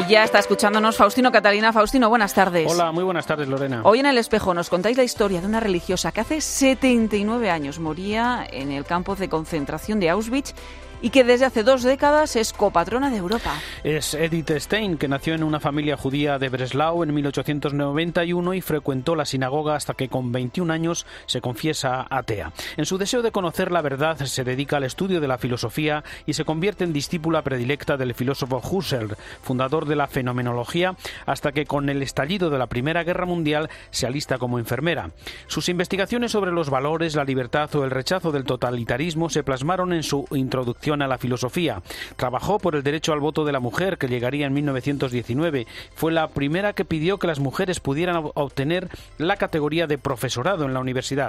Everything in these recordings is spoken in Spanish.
Y ya está escuchándonos Faustino Catalina. Faustino, buenas tardes. Hola, muy buenas tardes, Lorena. Hoy en El Espejo nos contáis la historia de una religiosa que hace 79 años moría en el campo de concentración de Auschwitz y que desde hace 2 décadas es copatrona de Europa. Es Edith Stein, que nació en una familia judía de Breslau en 1891 y frecuentó la sinagoga hasta que con 21 años se confiesa atea. En su deseo de conocer la verdad se dedica al estudio de la filosofía y se convierte en discípula predilecta del filósofo Husserl, fundador de la fenomenología, hasta que con el estallido de la Primera Guerra Mundial se alista como enfermera. Sus investigaciones sobre los valores, la libertad o el rechazo del totalitarismo se plasmaron en su introducción a la filosofía. Trabajó por el derecho al voto de la mujer, que llegaría en 1919. Fue la primera que pidió que las mujeres pudieran obtener la categoría de profesorado en la universidad.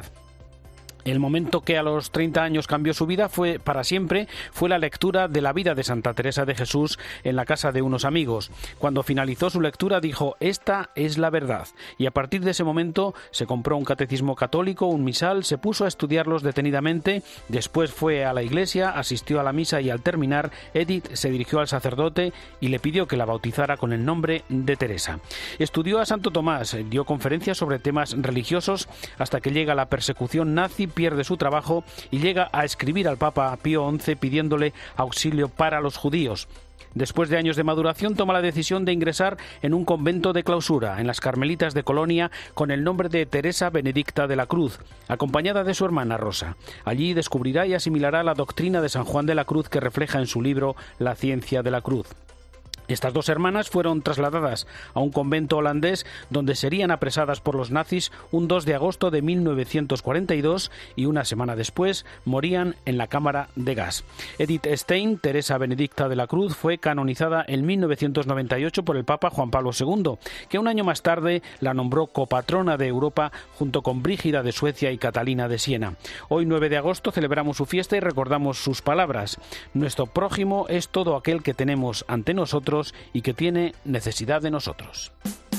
El momento que a los 30 años cambió su vida para siempre fue la lectura de la vida de Santa Teresa de Jesús en la casa de unos amigos. Cuando finalizó su lectura dijo: "Esta es la verdad". Y a partir de ese momento se compró un catecismo católico, un misal, se puso a estudiarlos detenidamente, después fue a la iglesia, asistió a la misa y al terminar, Edith se dirigió al sacerdote y le pidió que la bautizara con el nombre de Teresa. Estudió a Santo Tomás, dio conferencias sobre temas religiosos hasta que llega la persecución nazi, pierde su trabajo y llega a escribir al Papa Pío XI pidiéndole auxilio para los judíos. Después de años de maduración toma la decisión de ingresar en un convento de clausura, en las Carmelitas de Colonia, con el nombre de Teresa Benedicta de la Cruz, acompañada de su hermana Rosa. Allí descubrirá y asimilará la doctrina de San Juan de la Cruz que refleja en su libro La ciencia de la cruz. Estas 2 hermanas fueron trasladadas a un convento holandés donde serían apresadas por los nazis un 2 de agosto de 1942 y una semana después morían en la cámara de gas. Edith Stein, Teresa Benedicta de la Cruz, fue canonizada en 1998 por el Papa Juan Pablo II, que un año más tarde la nombró copatrona de Europa junto con Brígida de Suecia y Catalina de Siena. Hoy, 9 de agosto, celebramos su fiesta y recordamos sus palabras: "Nuestro prójimo es todo aquel que tenemos ante nosotros y que tiene necesidad de nosotros".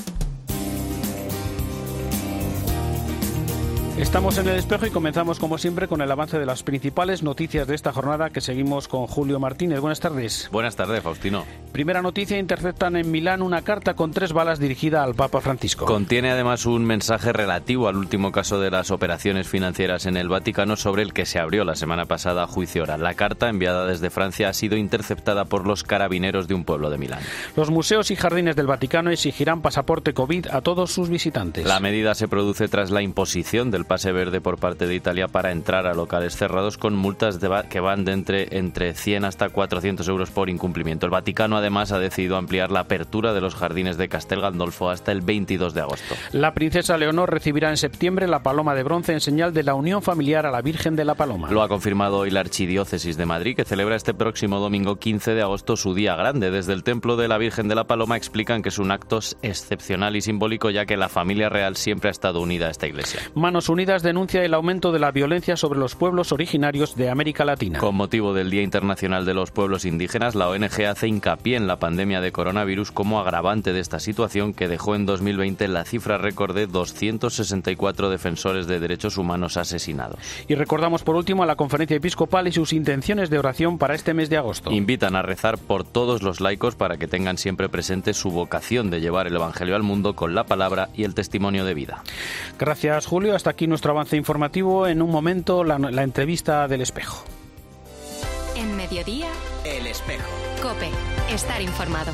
Estamos en El Espejo y comenzamos como siempre con el avance de las principales noticias de esta jornada, que seguimos con Julio Martínez. Buenas tardes. Buenas tardes, Faustino. Primera noticia: interceptan en Milán una carta con 3 balas dirigida al Papa Francisco. Contiene además un mensaje relativo al último caso de las operaciones financieras en el Vaticano, sobre el que se abrió la semana pasada juicio oral. La carta, enviada desde Francia, ha sido interceptada por los carabineros de un pueblo de Milán. Los museos y jardines del Vaticano exigirán pasaporte COVID a todos sus visitantes. La medida se produce tras la imposición del pase verde por parte de Italia para entrar a locales cerrados, con multas que van de entre 100 hasta 400 euros por incumplimiento. El Vaticano además ha decidido ampliar la apertura de los jardines de Castel Gandolfo hasta el 22 de agosto. La princesa Leonor recibirá en septiembre la paloma de bronce en señal de la unión familiar a la Virgen de la Paloma. Lo ha confirmado hoy la Archidiócesis de Madrid, que celebra este próximo domingo 15 de agosto su día grande. Desde el Templo de la Virgen de la Paloma explican que es un acto excepcional y simbólico, ya que la familia real siempre ha estado unida a esta iglesia. Manos Unidas denuncia el aumento de la violencia sobre los pueblos originarios de América Latina. Con motivo del Día Internacional de los Pueblos Indígenas, la ONG hace hincapié en la pandemia de coronavirus como agravante de esta situación, que dejó en 2020 la cifra récord de 264 defensores de derechos humanos asesinados. Y recordamos por último a la Conferencia Episcopal y sus intenciones de oración para este mes de agosto. Invitan a rezar por todos los laicos para que tengan siempre presente su vocación de llevar el Evangelio al mundo con la palabra y el testimonio de vida. Gracias, Julio. Hasta aquí nuestro avance informativo. En un momento, la entrevista del Espejo. En Mediodía, El Espejo. COPE. Estar informado.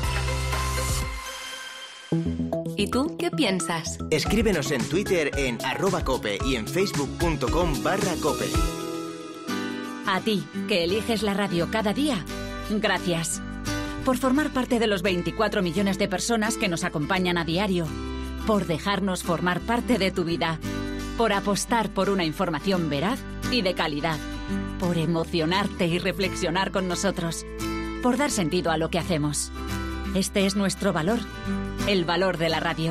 ¿Y tú qué piensas? Escríbenos en Twitter en @cope y en facebook.com/cope. A ti, que eliges la radio cada día, gracias. Por formar parte de los 24 millones de personas que nos acompañan a diario. Por dejarnos formar parte de tu vida. Por apostar por una información veraz y de calidad. Por emocionarte y reflexionar con nosotros. Por dar sentido a lo que hacemos. Este es nuestro valor, el valor de la radio.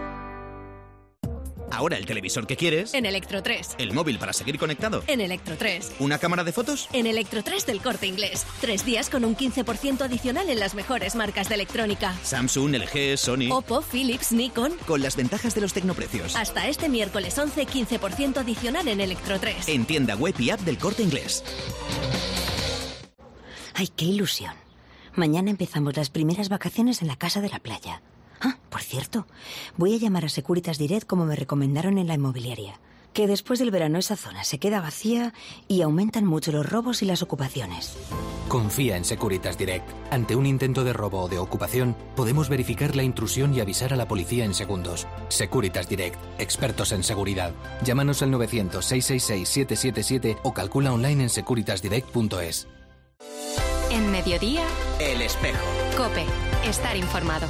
Ahora el televisor que quieres. En Electro 3. El móvil para seguir conectado. En Electro 3. ¿Una cámara de fotos? En Electro 3 del Corte Inglés. 3 días con un 15% adicional en las mejores marcas de electrónica. Samsung, LG, Sony. Oppo, Philips, Nikon. Con las ventajas de los tecnoprecios. Hasta este miércoles 11, 15% adicional en Electro 3. En tienda web y app del Corte Inglés. ¡Ay, qué ilusión! Mañana empezamos las primeras vacaciones en la casa de la playa. Ah, por cierto, voy a llamar a Securitas Direct como me recomendaron en la inmobiliaria. Que después del verano esa zona se queda vacía y aumentan mucho los robos y las ocupaciones. Confía en Securitas Direct. Ante un intento de robo o de ocupación, podemos verificar la intrusión y avisar a la policía en segundos. Securitas Direct, expertos en seguridad. Llámanos al 900-666-777 o calcula online en securitasdirect.es. En Mediodía, El Espejo. COPE. Estar informado.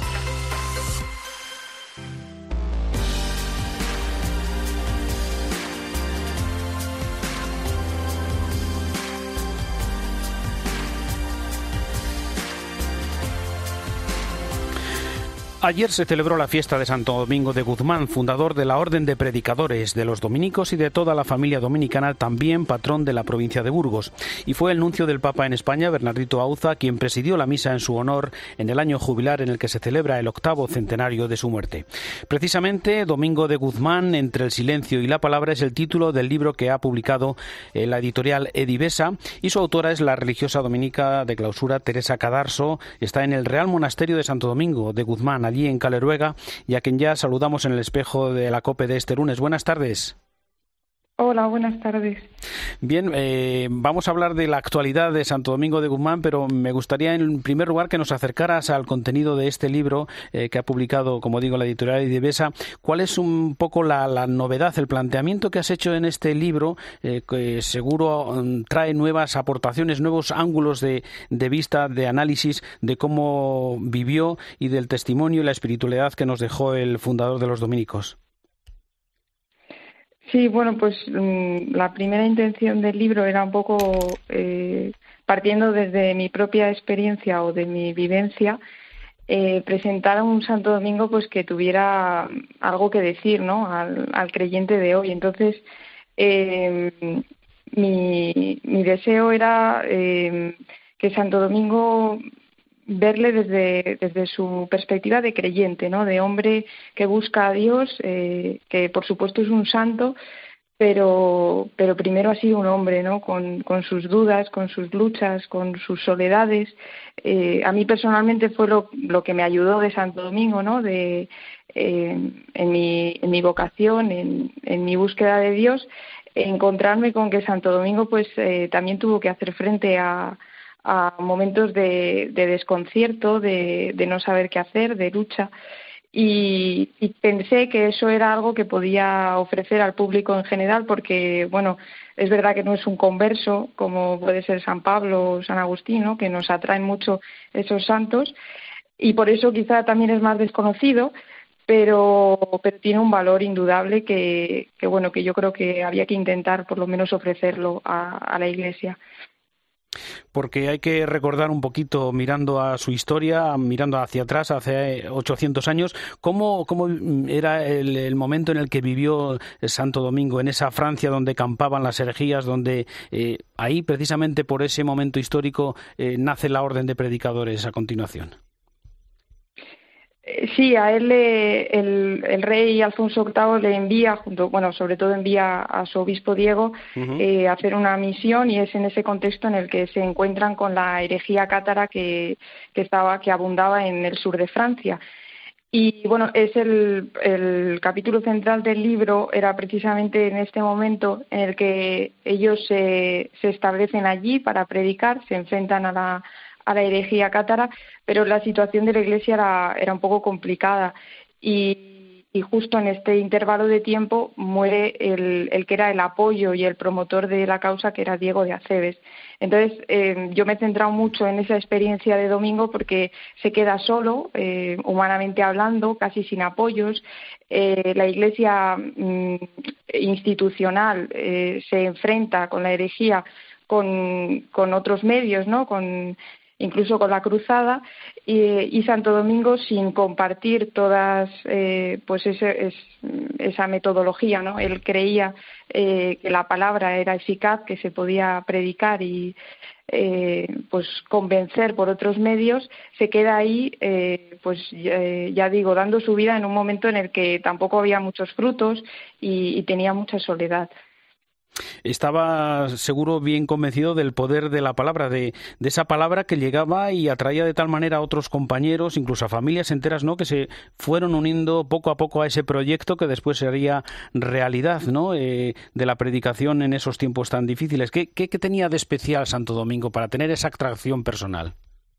Ayer se celebró la fiesta de Santo Domingo de Guzmán, fundador de la Orden de Predicadores de los Dominicos y de toda la familia dominicana, también patrón de la provincia de Burgos. Y fue el nuncio del Papa en España, Bernardito Auza, quien presidió la misa en su honor en el año jubilar en el que se celebra el 8º centenario de su muerte. Precisamente, Domingo de Guzmán, entre el silencio y la palabra, es el título del libro que ha publicado la editorial Edivesa, y su autora es la religiosa dominica de clausura Teresa Cadarso. Está en el Real Monasterio de Santo Domingo de Guzmán, allí en Caleruega, y a quien ya saludamos en el espejo de la COPE de este lunes. Buenas tardes. Hola, buenas tardes. Bien, vamos a hablar de la actualidad de Santo Domingo de Guzmán, pero me gustaría en primer lugar que nos acercaras al contenido de este libro que ha publicado, como digo, la editorial Edivesa. ¿Cuál es un poco la novedad, el planteamiento que has hecho en este libro, que seguro trae nuevas aportaciones, nuevos ángulos de vista, de análisis de cómo vivió y del testimonio y la espiritualidad que nos dejó el fundador de los dominicos? Sí, bueno, pues la primera intención del libro era un poco, partiendo desde mi propia experiencia o de mi vivencia, presentar a un Santo Domingo pues que tuviera algo que decir, ¿no?, al creyente de hoy. Entonces, mi deseo era que Santo Domingo, verle desde su perspectiva de creyente, ¿no?, de hombre que busca a Dios, que por supuesto es un santo, pero primero ha sido un hombre, ¿no?, con sus dudas, con sus luchas, con sus soledades. A mí personalmente fue lo que me ayudó de Santo Domingo, ¿no?, en mi vocación, en mi búsqueda de Dios, encontrarme con que Santo Domingo pues también tuvo que hacer frente a momentos de desconcierto, de no saber qué hacer, de lucha, y pensé que eso era algo que podía ofrecer al público en general, porque, bueno, es verdad que no es un converso como puede ser San Pablo o San Agustín, ¿no?, que nos atraen mucho esos santos, y por eso quizá también es más desconocido, pero tiene un valor indudable que yo creo que había que intentar por lo menos ofrecerlo a la Iglesia. Porque hay que recordar un poquito, mirando a su historia, mirando hacia atrás, hace 800 años, cómo era el momento en el que vivió Santo Domingo, en esa Francia donde campaban las herejías, donde ahí, precisamente por ese momento histórico, nace la Orden de Predicadores a continuación. Sí, a él el rey Alfonso VIII le envía, sobre todo envía a su obispo Diego a hacer una misión, y es en ese contexto en el que se encuentran con la herejía cátara que abundaba en el sur de Francia. Y bueno, es el capítulo central del libro, era precisamente en este momento en el que ellos se establecen allí para predicar, se enfrentan a la herejía cátara, pero la situación de la Iglesia era un poco complicada, y justo en este intervalo de tiempo muere el que era el apoyo y el promotor de la causa, que era Diego de Acebes. Entonces, yo me he centrado mucho en esa experiencia de Domingo porque se queda solo, humanamente hablando, casi sin apoyos. La Iglesia institucional se enfrenta con la herejía con otros medios, ¿no?, incluso con la cruzada, y Santo Domingo, sin compartir todas esa metodología, ¿no? Él creía que la palabra era eficaz, que se podía predicar y convencer por otros medios. Se queda ahí, dando su vida en un momento en el que tampoco había muchos frutos y tenía mucha soledad. Estaba seguro bien convencido del poder de la palabra, de esa palabra que llegaba y atraía de tal manera a otros compañeros, incluso a familias enteras, ¿no?, que se fueron uniendo poco a poco a ese proyecto que después sería realidad, ¿no?, de la predicación en esos tiempos tan difíciles. ¿Qué tenía de especial Santo Domingo para tener esa atracción personal?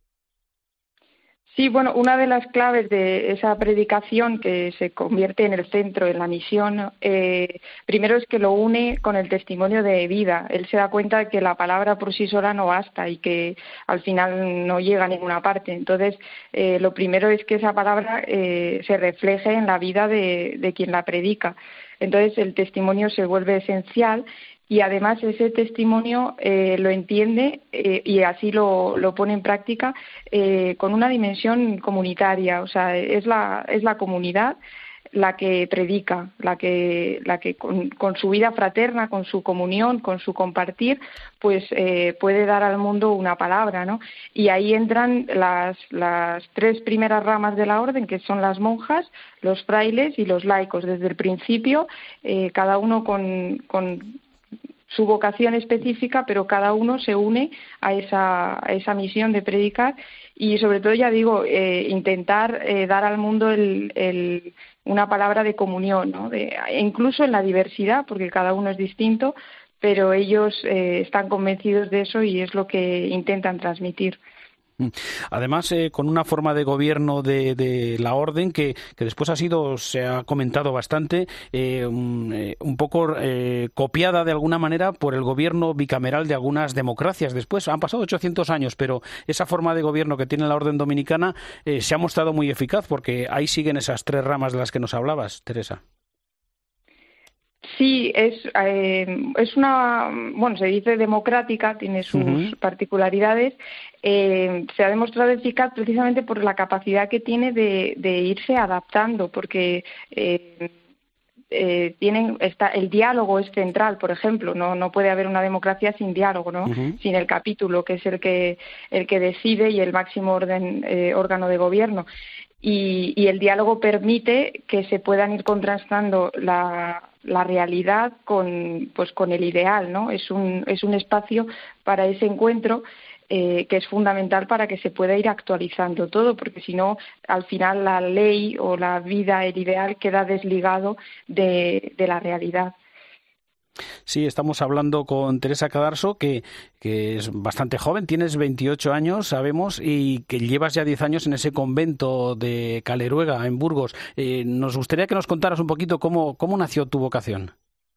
Sí, bueno, una de las claves de esa predicación que se convierte en el centro, en la misión, primero es que lo une con el testimonio de vida. Él se da cuenta de que la palabra por sí sola no basta y que al final no llega a ninguna parte. Entonces, lo primero es que esa palabra se refleje en la vida de quien la predica. Entonces, el testimonio se vuelve esencial. Y además ese testimonio lo entiende y así lo pone en práctica con una dimensión comunitaria. O sea, es la comunidad la que predica, la que con su vida fraterna, con su comunión, con su compartir, pues puede dar al mundo una palabra, ¿no? Y ahí entran las 3 primeras ramas de la orden, que son las monjas, los frailes y los laicos. Desde el principio, cada uno con su vocación específica, pero cada uno se une a esa misión de predicar y sobre todo, ya digo, intentar dar al mundo una palabra de comunión, ¿no? Incluso en la diversidad, porque cada uno es distinto, pero ellos están convencidos de eso y es lo que intentan transmitir. Además, con una forma de gobierno de la orden que después se ha comentado bastante, un poco copiada de alguna manera por el gobierno bicameral de algunas democracias. Después han pasado 800 años, pero esa forma de gobierno que tiene la orden dominicana se ha mostrado muy eficaz, porque ahí siguen esas 3 ramas de las que nos hablabas, Teresa. Sí, es una, bueno, se dice democrática, tiene sus particularidades. Se ha demostrado eficaz precisamente por la capacidad que tiene de irse adaptando, porque el diálogo es central, por ejemplo, no puede haber una democracia sin diálogo, ¿no? Sin el capítulo, que es el que decide y el máximo órgano de gobierno. Y el diálogo permite que se puedan ir contrastando la realidad con el ideal, ¿no? Es un espacio para ese encuentro que es fundamental para que se pueda ir actualizando todo, porque si no, al final la ley o la vida, el ideal, queda desligado de la realidad. Sí, estamos hablando con Teresa Cadarso, que es bastante joven, tienes 28 años, sabemos, y que llevas ya 10 años en ese convento de Caleruega, en Burgos. Nos gustaría que nos contaras un poquito cómo nació tu vocación.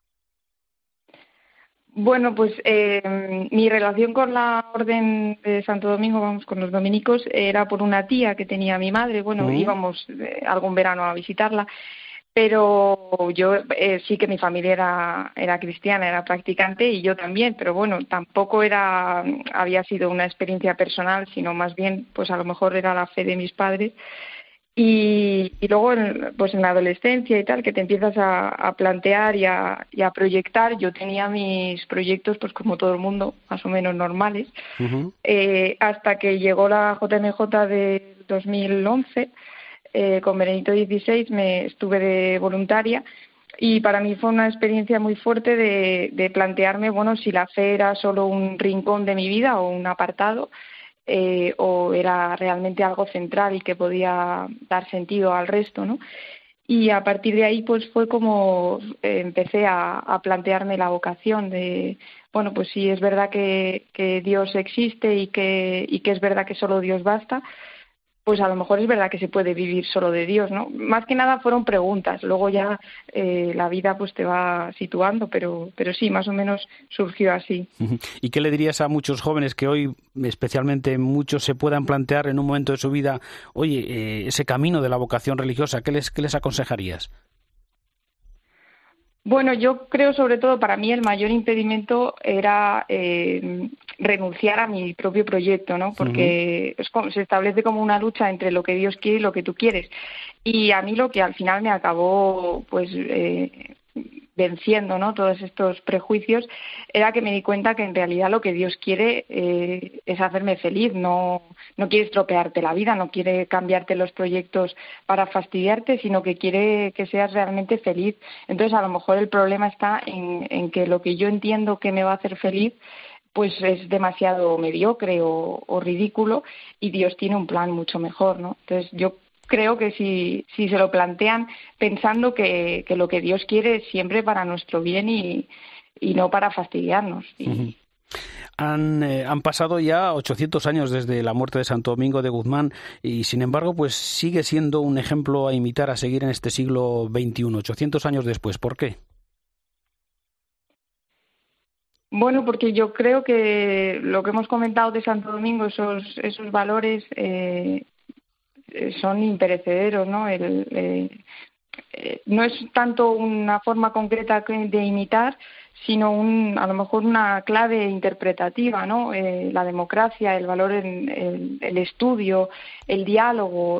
Bueno, pues mi relación con la Orden de Santo Domingo, con los dominicos, era por una tía que tenía mi madre. Bueno, íbamos algún verano a visitarla. Pero yo sí que mi familia era cristiana, era practicante y yo también, pero bueno, tampoco había sido una experiencia personal, sino más bien, pues a lo mejor era la fe de mis padres. Y luego, pues en la adolescencia y tal, que te empiezas a plantear y a proyectar. Yo tenía mis proyectos, pues como todo el mundo, más o menos normales, hasta que llegó la JMJ de 2011. Con Benedicto XVI estuve de voluntaria y para mí fue una experiencia muy fuerte de plantearme, bueno, si la fe era solo un rincón de mi vida o un apartado o era realmente algo central y que podía dar sentido al resto, ¿no? Y a partir de ahí pues fue como empecé a plantearme la vocación de, bueno, pues sí, es verdad que Dios existe y que es verdad que solo Dios basta, pues a lo mejor es verdad que se puede vivir solo de Dios, ¿no? Más que nada fueron preguntas, luego ya la vida pues te va situando, pero sí, más o menos surgió así. ¿Y qué le dirías a muchos jóvenes que hoy, especialmente muchos, se puedan plantear en un momento de su vida, oye, ese camino de la vocación religiosa, qué les aconsejarías? Bueno, yo creo sobre todo para mí el mayor impedimento era renunciar a mi propio proyecto, ¿no? Porque se establece como una lucha entre lo que Dios quiere y lo que tú quieres. Y a mí lo que al final me acabó pues venciendo, ¿no?, todos estos prejuicios, era que me di cuenta que en realidad lo que Dios quiere es hacerme feliz, no quiere estropearte la vida, no quiere cambiarte los proyectos para fastidiarte, sino que quiere que seas realmente feliz. Entonces, a lo mejor el problema está en que lo que yo entiendo que me va a hacer feliz pues es demasiado mediocre o ridículo, y Dios tiene un plan mucho mejor, ¿no? Entonces, yo creo que si se lo plantean pensando que lo que Dios quiere es siempre para nuestro bien y no para fastidiarnos. Uh-huh. Han pasado ya 800 años desde la muerte de Santo Domingo de Guzmán y, sin embargo, pues sigue siendo un ejemplo a imitar, a seguir en este siglo XXI, 800 años después. ¿Por qué? Bueno, porque yo creo que lo que hemos comentado de Santo Domingo, esos valores son imperecederos, ¿no? No es tanto una forma concreta de imitar, sino a lo mejor una clave interpretativa, ¿no? La democracia, el valor en el estudio, el diálogo,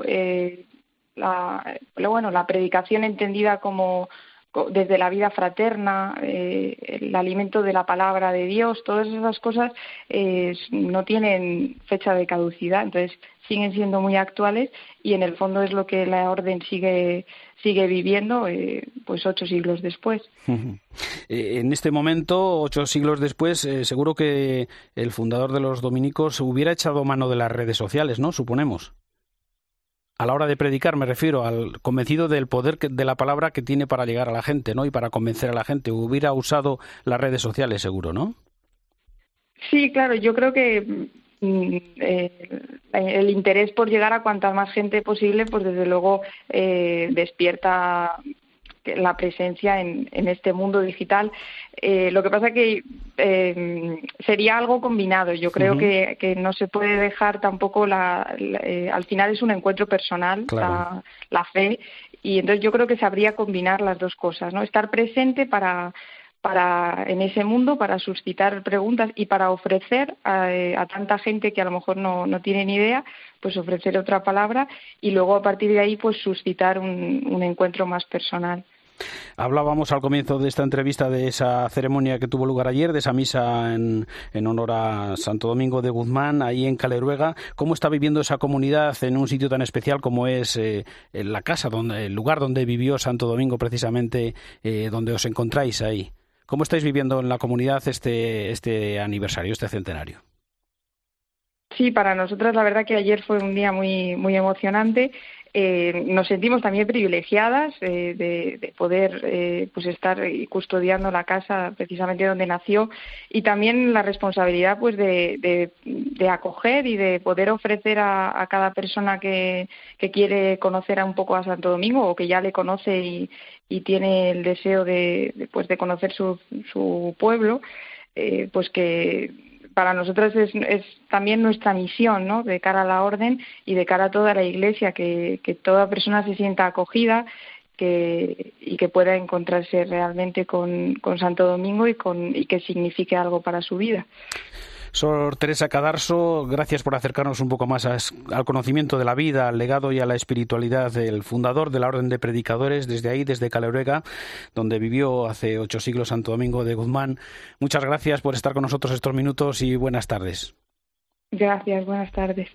la predicación entendida como desde la vida fraterna, el alimento de la palabra de Dios, todas esas cosas no tienen fecha de caducidad, entonces siguen siendo muy actuales, y en el fondo es lo que la orden sigue viviendo pues 8 siglos después. En este momento, 8 siglos después, seguro que el fundador de los dominicos hubiera echado mano de las redes sociales, ¿no? Suponemos. A la hora de predicar, me refiero, al convencido del poder de la palabra que tiene para llegar a la gente, ¿no? Y para convencer a la gente. Hubiera usado las redes sociales, seguro, ¿no? Sí, claro. Yo creo que el interés por llegar a cuanta más gente posible, pues desde luego despierta la presencia en este mundo digital. Lo que pasa que sería algo combinado. Yo creo que no se puede dejar tampoco al final es un encuentro personal, claro, la fe, y entonces yo creo que sabría combinar las dos cosas, ¿no? Estar presente para en ese mundo, para suscitar preguntas y para ofrecer a tanta gente que a lo mejor no tiene ni idea, pues ofrecer otra palabra, y luego a partir de ahí pues suscitar un encuentro más personal. Hablábamos al comienzo de esta entrevista de esa ceremonia que tuvo lugar ayer, de esa misa en honor a Santo Domingo de Guzmán, ahí en Caleruega. ¿Cómo está viviendo esa comunidad en un sitio tan especial como es la casa, el lugar donde vivió Santo Domingo, precisamente donde os encontráis ahí? ¿Cómo estáis viviendo en la comunidad este aniversario, este centenario? Sí, para nosotras la verdad que ayer fue un día muy, muy emocionante. Nos sentimos también privilegiadas de poder pues estar custodiando la casa precisamente donde nació, y también la responsabilidad pues de acoger y de poder ofrecer a cada persona que quiere conocer un poco a Santo Domingo, o que ya le conoce y tiene el deseo de conocer su pueblo, pues que para nosotros es también nuestra misión, ¿no?, de cara a la orden y de cara a toda la Iglesia, que toda persona se sienta acogida y que pueda encontrarse realmente con Santo Domingo y que signifique algo para su vida. Sor Teresa Cadarso, gracias por acercarnos un poco más al conocimiento de la vida, al legado y a la espiritualidad del fundador de la Orden de Predicadores, desde Caleruega, donde vivió hace 8 siglos Santo Domingo de Guzmán. Muchas gracias por estar con nosotros estos minutos y buenas tardes. Gracias, buenas tardes.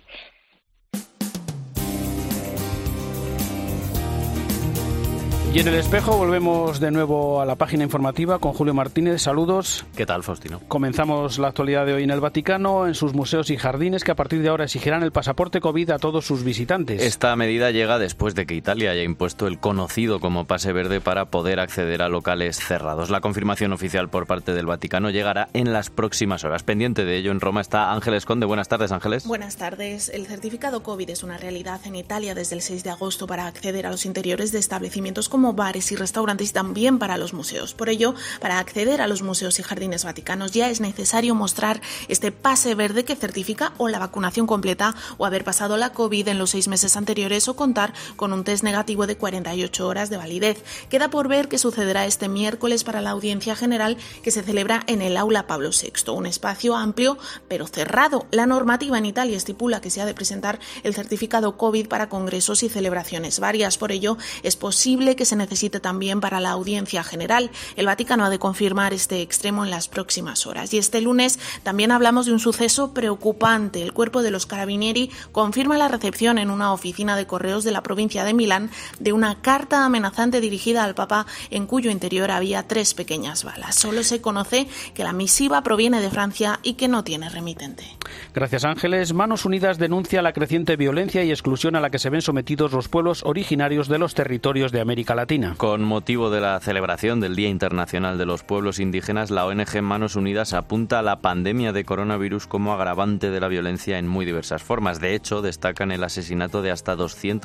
Y en el espejo volvemos de nuevo a la página informativa con Julio Martínez. Saludos. ¿Qué tal, Faustino? Comenzamos la actualidad de hoy en el Vaticano, en sus museos y jardines, que a partir de ahora exigirán el pasaporte COVID a todos sus visitantes. Esta medida llega después de que Italia haya impuesto el conocido como pase verde para poder acceder a locales cerrados. La confirmación oficial por parte del Vaticano llegará en las próximas horas. Pendiente de ello, en Roma está Ángeles Conde. Buenas tardes, Ángeles. Buenas tardes. El certificado COVID es una realidad en Italia desde el 6 de agosto para acceder a los interiores de establecimientos como bares y restaurantes, y también para los museos. Por ello, para acceder a los museos y jardines vaticanos ya es necesario mostrar este pase verde que certifica o la vacunación completa, o haber pasado la COVID en los 6 meses anteriores, o contar con un test negativo de 48 horas de validez. Queda por ver qué sucederá este miércoles para la audiencia general que se celebra en el Aula Pablo VI, un espacio amplio pero cerrado. La normativa en Italia estipula que se ha de presentar el certificado COVID para congresos y celebraciones varias. Por ello, es posible que se necesite también para la audiencia general. El Vaticano ha de confirmar este extremo en las próximas horas. Y este lunes también hablamos de un suceso preocupante. El cuerpo de los Carabinieri confirma la recepción en una oficina de correos de la provincia de Milán de una carta amenazante dirigida al Papa en cuyo interior había 3 pequeñas balas. Solo se conoce que la misiva proviene de Francia y que no tiene remitente. Gracias, Ángeles. Manos Unidas denuncia la creciente violencia y exclusión a la que se ven sometidos los pueblos originarios de los territorios de América Latina. Con motivo de la celebración del Día Internacional de los Pueblos Indígenas, la ONG Manos Unidas apunta a la pandemia de coronavirus como agravante de la violencia en muy diversas formas. De hecho, destacan el asesinato de hasta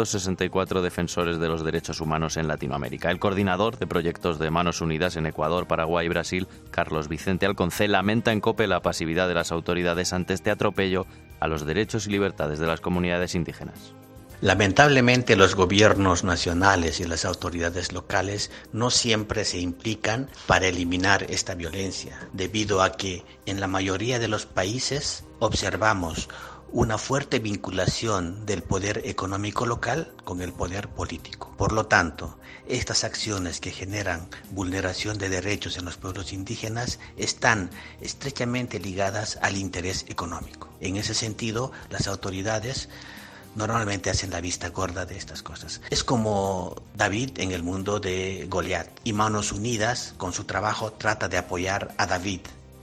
264 defensores de los derechos humanos en Latinoamérica. El coordinador de proyectos de Manos Unidas en Ecuador, Paraguay y Brasil, Carlos Vicente Alconcé, lamenta en COPE la pasividad de las autoridades ante este atropello a los derechos y libertades de las comunidades indígenas. Lamentablemente, los gobiernos nacionales y las autoridades locales no siempre se implican para eliminar esta violencia, debido a que en la mayoría de los países observamos una fuerte vinculación del poder económico local con el poder político. Por lo tanto, estas acciones que generan vulneración de derechos en los pueblos indígenas están estrechamente ligadas al interés económico. En ese sentido, las autoridades normalmente hacen la vista gorda de estas cosas. Es como David en el mundo de Goliat, y Manos Unidas, con su trabajo, trata de apoyar a David.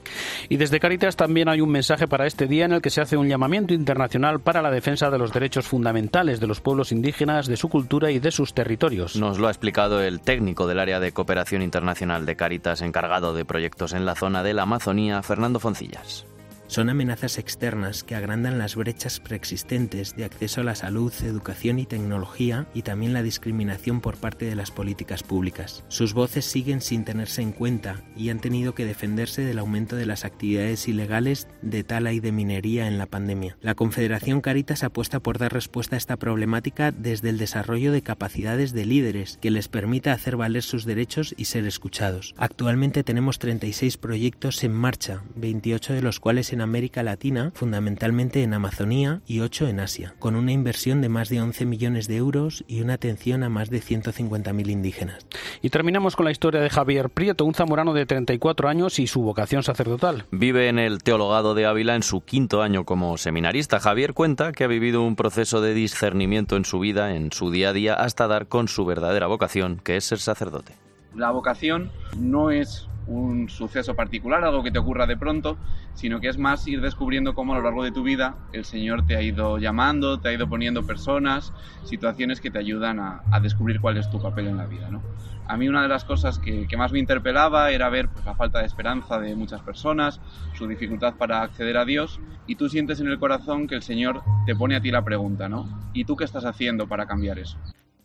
Y desde Cáritas también hay un mensaje para este día en el que se hace un llamamiento internacional para la defensa de los derechos fundamentales de los pueblos indígenas, de su cultura y de sus territorios. Nos lo ha explicado el técnico del área de cooperación internacional de Cáritas, encargado de proyectos en la zona de la Amazonía, Fernando Foncillas. Son amenazas externas que agrandan las brechas preexistentes de acceso a la salud, educación y tecnología, y también la discriminación por parte de las políticas públicas. Sus voces siguen sin tenerse en cuenta y han tenido que defenderse del aumento de las actividades ilegales de tala y de minería en la pandemia. La Confederación Cáritas apuesta por dar respuesta a esta problemática desde el desarrollo de capacidades de líderes que les permita hacer valer sus derechos y ser escuchados. Actualmente tenemos 36 proyectos en marcha, 28 de los cuales en América Latina, fundamentalmente en Amazonía, y 8 en Asia, con una inversión de más de 11 millones de euros y una atención a más de 150.000 indígenas. Y terminamos con la historia de Javier Prieto, un zamorano de 34 años y su vocación sacerdotal. Vive en el Teologado de Ávila en su 5º año como seminarista. Javier cuenta que ha vivido un proceso de discernimiento en su vida, en su día a día, hasta dar con su verdadera vocación, que es ser sacerdote. La vocación no es un suceso particular, algo que te ocurra de pronto, sino que es más ir descubriendo cómo a lo largo de tu vida el Señor te ha ido llamando, te ha ido poniendo personas, situaciones que te ayudan a descubrir cuál es tu papel en la vida, ¿no? A mí una de las cosas que más me interpelaba era ver la falta de esperanza de muchas personas, su dificultad para acceder a Dios, y tú sientes en el corazón que el Señor te pone a ti la pregunta, ¿no? ¿Y tú qué estás haciendo para cambiar eso?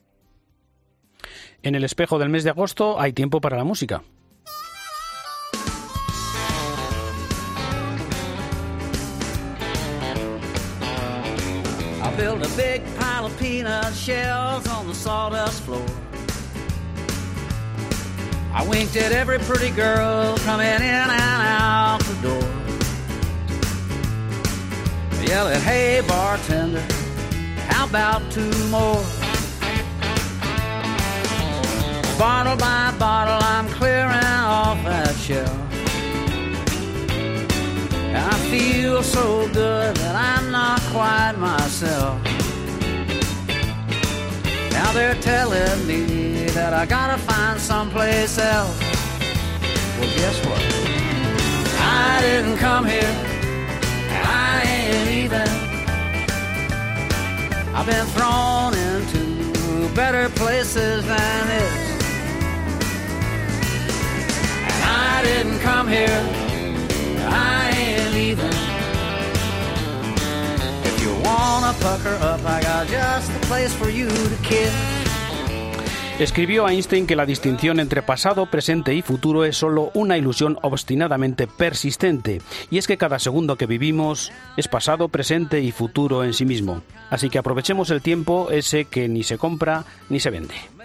En el espejo del mes de agosto hay tiempo para la música. I built a big pile of peanut shells on the sawdust floor. I winked at every pretty girl coming in and out the door. I yelled at, hey bartender, how about 2 more? Bottle by bottle I'm clearing off that shelf. I feel so good that I'm not quite myself. Now they're telling me that I gotta find someplace else. Well, guess what? I didn't come here, I ain't leaving. I've been thrown into better places than this. And I didn't come here, I ain't leaving. If you wanna pucker up, I got just the place for you to kiss. Escribió Einstein que la distinción entre pasado, presente y futuro es solo una ilusión obstinadamente persistente, y es que cada segundo que vivimos es pasado, presente y futuro en sí mismo. Así que aprovechemos el tiempo ese que ni se compra ni se vende.